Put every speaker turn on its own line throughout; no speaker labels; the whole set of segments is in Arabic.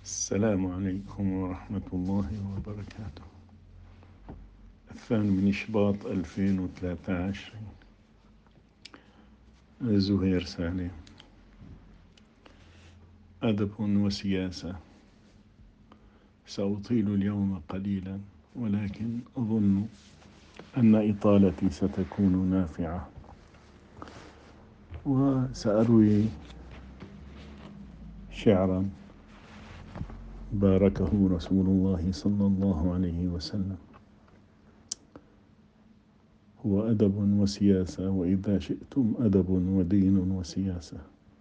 السلام عليكم ورحمة الله وبركاته. 2 2013. زهير سالم. أدب وسياسة. سأطيل اليوم قليلا، ولكن أظن أن إطالتي ستكون نافعة، وسأروي شعرا باركه رسول الله صلى الله عليه وسلم: هو أدب وسياسة، وإذا شئتم أدب ودين وسياسة.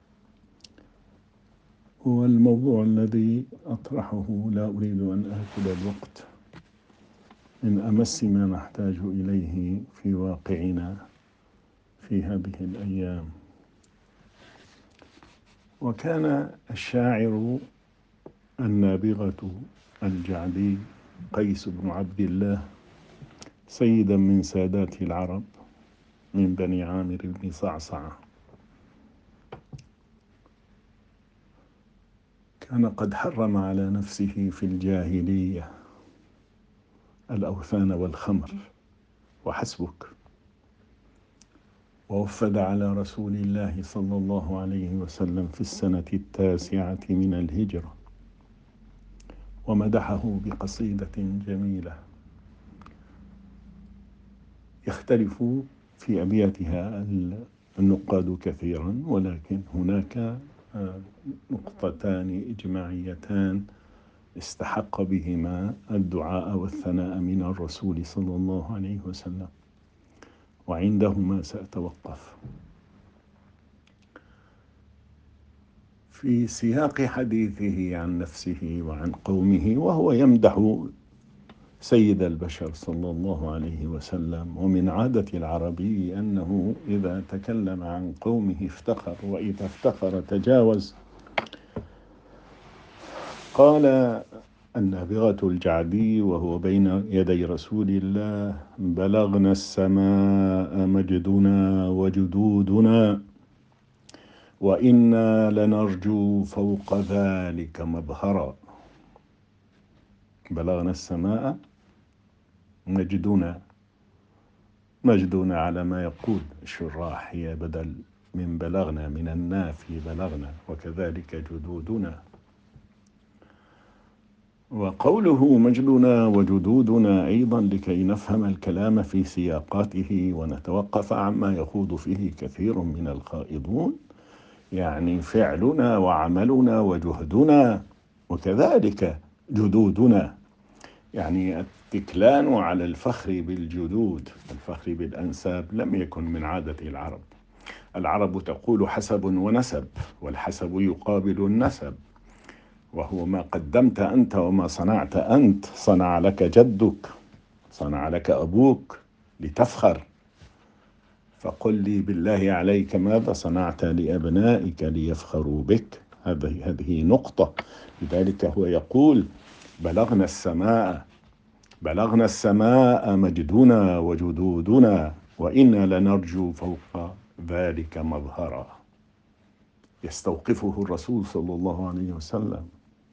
هو الموضوع الذي أطرحه لا أريد أن آكل الوقت من أمس ما نحتاج إليه في واقعنا في هذه الأيام. وكان الشاعر النابغة الجعدي قيس بن عبد الله سيدا من سادات العرب من بني عامر بن صعصعة، كان قد حرم على نفسه في الجاهلية الأوثان والخمر وحسبك، ووفد على رسول الله صلى الله عليه وسلم في السنة 9 من الهجرة، ومدحه بقصيدة جميلة يختلف في أبياتها النقاد كثيرا، ولكن هناك نقطتان إجماعيتان استحق بهما الدعاء والثناء من الرسول صلى الله عليه وسلم، وعندهما سأتوقف. في سياق حديثه عن نفسه وعن قومه، وهو يمدح سيد البشر صلى الله عليه وسلم، ومن عادة العربي أنه إذا تكلم عن قومه افتخر، وإذا افتخر تجاوز. قال النابغة الجعدي وهو بين يدي رسول الله: بلغنا السماء مجدنا وجدودنا، وإنا لنرجو فوق ذلك مظهرا. بلغنا السماء مجدنا على ما يقول الشراح هي بدل من بلغنا، من النافي بلغنا، وكذلك جدودنا. وقوله مجدنا وجدودنا أيضا لكي نفهم الكلام في سياقاته ونتوقف عما يخوض فيه كثير من الخائضون، يعني فعلنا وعملنا وجهدنا، وكذلك جدودنا، يعني التكلان على الفخر بالجدود، الفخر بالأنساب لم يكن من عادة العرب. العرب تقول حسب ونسب، والحسب يقابل النسب، وهو ما قدمت أنت وما صنعت أنت. صنع لك جدك، صنع لك أبوك لتفخر، فقل لي بالله عليك ماذا صنعت لأبنائك ليفخروا بك. هذه نقطة. لذلك هو يقول: بلغنا السماء، بلغنا السماء مجدنا وجدودنا، وإنا لنرجو فوق ذلك مظهرا. يستوقفه الرسول صلى الله عليه وسلم: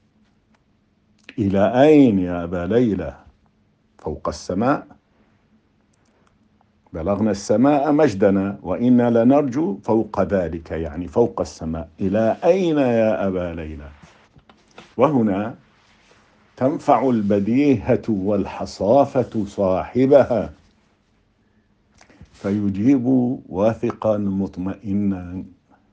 إلى أين يا أبا ليلى؟ فوق السماء. بلغنا السماء مجدنا وإنا لنرجو فوق ذلك، يعني فوق السماء. إلى أين يا أبا ليلى؟ وهنا تنفع البديهة والحصافة صاحبها، فيجيب واثقا مطمئنا.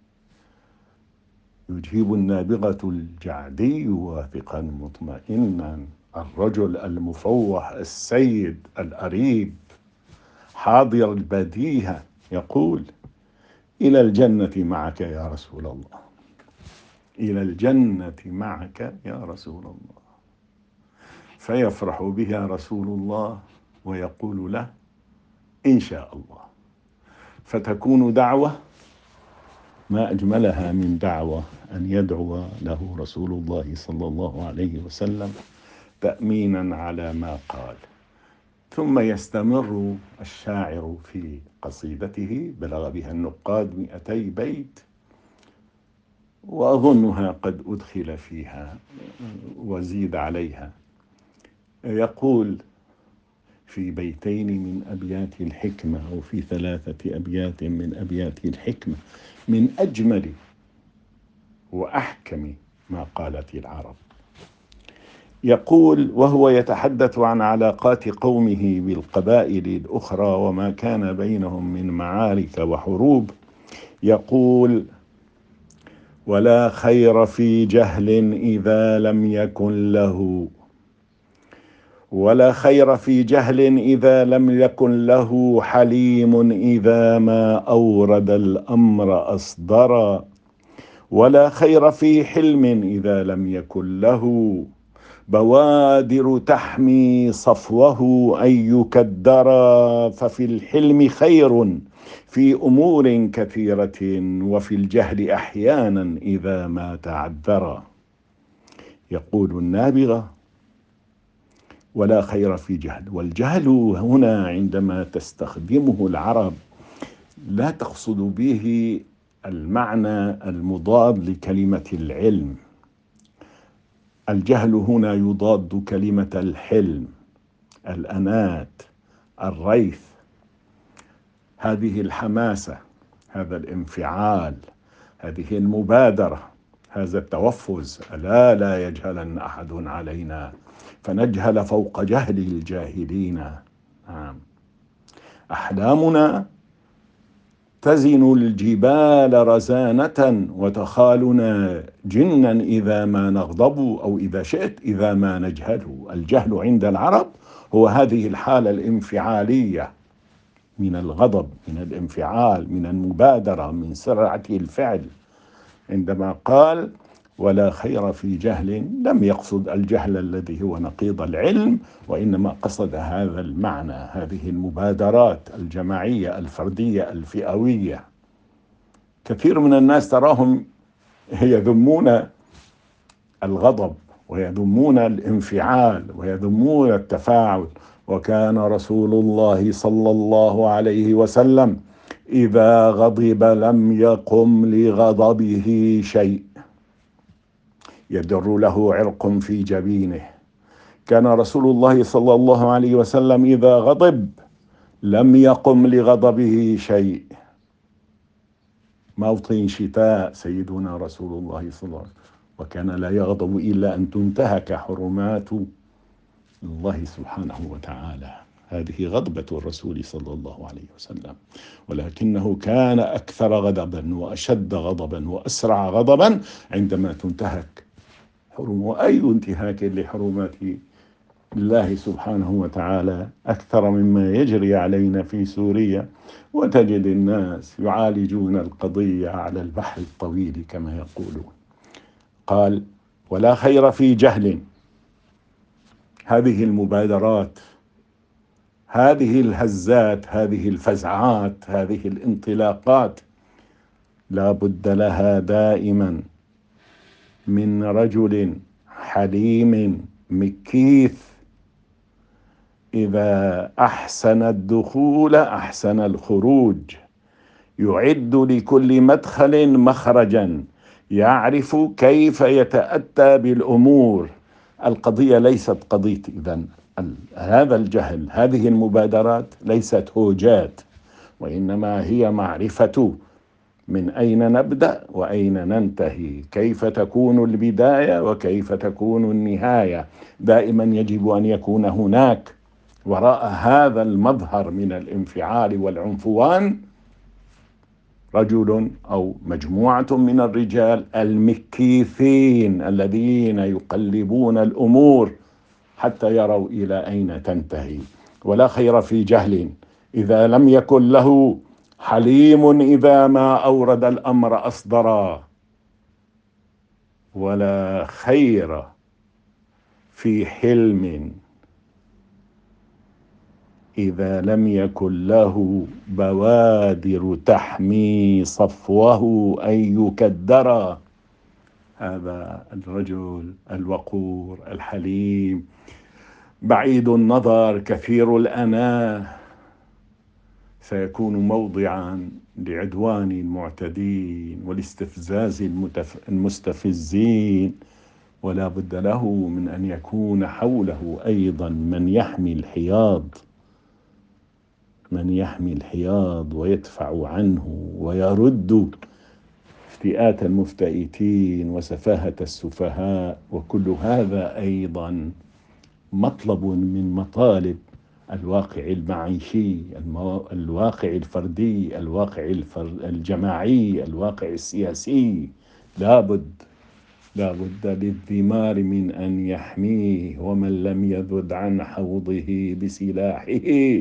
يجيب النابغة الجعدي واثقا مطمئنا، الرجل المفوح السيد الأريب حاضر البديهة، يقول: إلى الجنة معك يا رسول الله، إلى الجنة معك يا رسول الله. فيفرح بها رسول الله ويقول له: إن شاء الله. فتكون دعوة ما أجملها من دعوة أن يدعو له رسول الله صلى الله عليه وسلم تأمينا على ما قال. ثم يستمر الشاعر في قصيدته، بلغ بها النقاد 200 بيت، وأظنها قد أدخل فيها وزيد عليها. يقول في بيتين من أبيات الحكمة، أو في 3 أبيات من أبيات الحكمة، من أجمل وأحكم ما قالت العرب. يقول وهو يتحدث عن علاقات قومه بالقبائل الأخرى وما كان بينهم من معارك وحروب، يقول: ولا خير في جهل إذا لم يكن له، ولا خير في جهل إذا لم يكن له، حليم إذا ما أورد الأمر أصدرا، ولا خير في حلم إذا لم يكن له، بوادر تحمي صفوه أن يكدرا، ففي الحلم خير في أمور كثيرة، وفي الجهل أحيانا إذا ما تعذرا. يقول النابغة: ولا خير في جهل. والجهل هنا عندما تستخدمه العرب لا تقصد به المعنى المضاد لكلمة العلم. الجهل هنا يضاد كلمة الحلم، الأنات، الريث، هذه الحماسة، هذا الانفعال، هذه المبادرة، هذا التوفز. ألا لا يجهلن أحد علينا فنجهل فوق جهل الجاهلين. أحلامنا تزن الجبال رزانة، وتخالنا جنا إذا ما نغضب، أو إذا شئت إذا ما نجهل. الجهل عند العرب هو هذه الحالة الانفعالية من الغضب، من الانفعال، من المبادرة، من سرعة الفعل. عندما قال ولا خير في جهل لم يقصد الجهل الذي هو نقيض العلم، وإنما قصد هذا المعنى، هذه المبادرات الجماعية الفردية الفئوية. كثير من الناس تراهم يذمون الغضب ويذمون الانفعال ويذمون التفاعل، وكان رسول الله صلى الله عليه وسلم إذا غضب لم يقم لغضبه شيء، يدر له عرق في جبينه. كان رسول الله صلى الله عليه وسلم إذا غضب لم يقم لغضبه شيء. موطن شتاء سيدنا رسول الله صلى الله عليه وسلم، وكان لا يغضب إلا أن تنتهك حرمات الله سبحانه وتعالى. هذه غضبة الرسول صلى الله عليه وسلم، ولكنه كان أكثر غضبا وأشد غضبا وأسرع غضبا عندما تنتهك حرم. وأي انتهاك لحرمات الله سبحانه وتعالى أكثر مما يجري علينا في سوريا، وتجد الناس يعالجون القضية على البحر الطويل كما يقولون. قال ولا خير في جهل. هذه المبادرات، هذه الهزات، هذه الفزعات، هذه الانطلاقات لا بد لها دائما من رجل حليم مكيث، إذا أحسن الدخول أحسن الخروج، يعد لكل مدخل مخرجا، يعرف كيف يتأتى بالأمور. القضية ليست قضية إذن هذا الجهل، هذه المبادرات ليست هوجات، وإنما هي معرفة من أين نبدأ وأين ننتهي، كيف تكون البداية وكيف تكون النهاية. دائما يجب أن يكون هناك وراء هذا المظهر من الانفعال والعنفوان رجل أو مجموعة من الرجال المكيثين الذين يقلبون الأمور حتى يروا إلى أين تنتهي. ولا خير في جهل إذا لم يكن له، حليم إذا ما أورد الأمر أصدرا. ولا خير في حلم إذا لم يكن له، بوادر تحمي صفوه أن يكدرا. هذا الرجل الوقور الحليم بعيد النظر كثير الأناة سيكون موضعا لعدوان المعتدين والاستفزاز المستفزين، ولا بد له من أن يكون حوله أيضا من يحمي الحياض ويدفع عنه ويرد افتئات المفتئتين وسفاهة السفهاء. وكل هذا أيضا مطلب من مطالب الواقع المعيشي، الواقع الفردي، الواقع الجماعي، الواقع السياسي. لا بد للثمار من أن يحميه، ومن لم يذد عن حوضه بسلاحه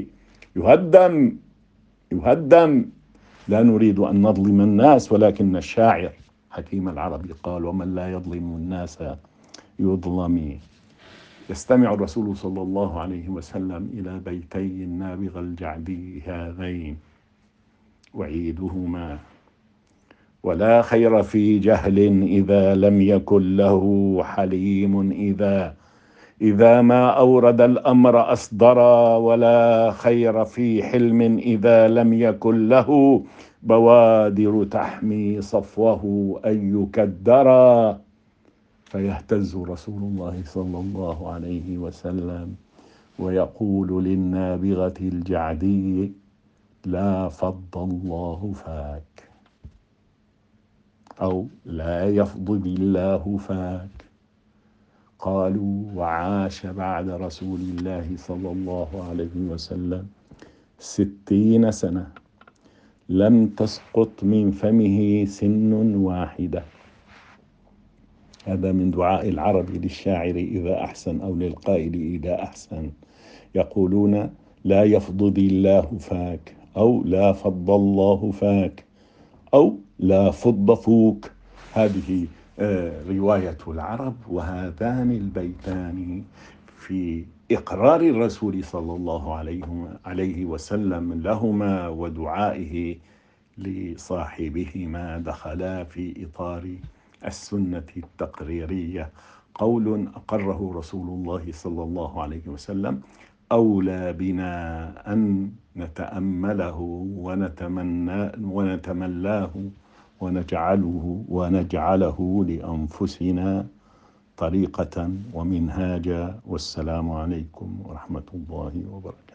يهدم. لا نريد أن نظلم الناس، ولكن الشاعر حكيم العربي قال: ومن لا يظلم الناس يظلم. يستمع الرسول صلى الله عليه وسلم إلى بيتي النابغة الجعدي هذين وعيدهما: ولا خير في جهل إذا لم يكن له حليم، إذا ما أورد الأمر أصدرا، ولا خير في حلم إذا لم يكن له بوادر تحمي صفوه أن يكدرا. فيهتز رسول الله صلى الله عليه وسلم ويقول للنابغة الجعدي: لا فض الله فاك، أو لا يفض الله فاك. قالوا: وعاش بعد رسول الله صلى الله عليه وسلم 60 سنة لم تسقط من فمه سن واحدة. هذا من دعاء العرب للشاعر إذا أحسن، أو للقائل إذا أحسن، يقولون: لا يفض الله فاك، أو لا فض الله فاك، أو لا فض فوك. هذه رواية العرب، وهذان البيتان في إقرار الرسول صلى الله عليه وسلم لهما ودعائه لصاحبهما دخلا في إطار السنة التقريرية. قول أقره رسول الله صلى الله عليه وسلم أولى بنا أن نتأمله ونتملاه ونجعله لأنفسنا طريقة ومنهاجا. والسلام عليكم ورحمة الله وبركاته.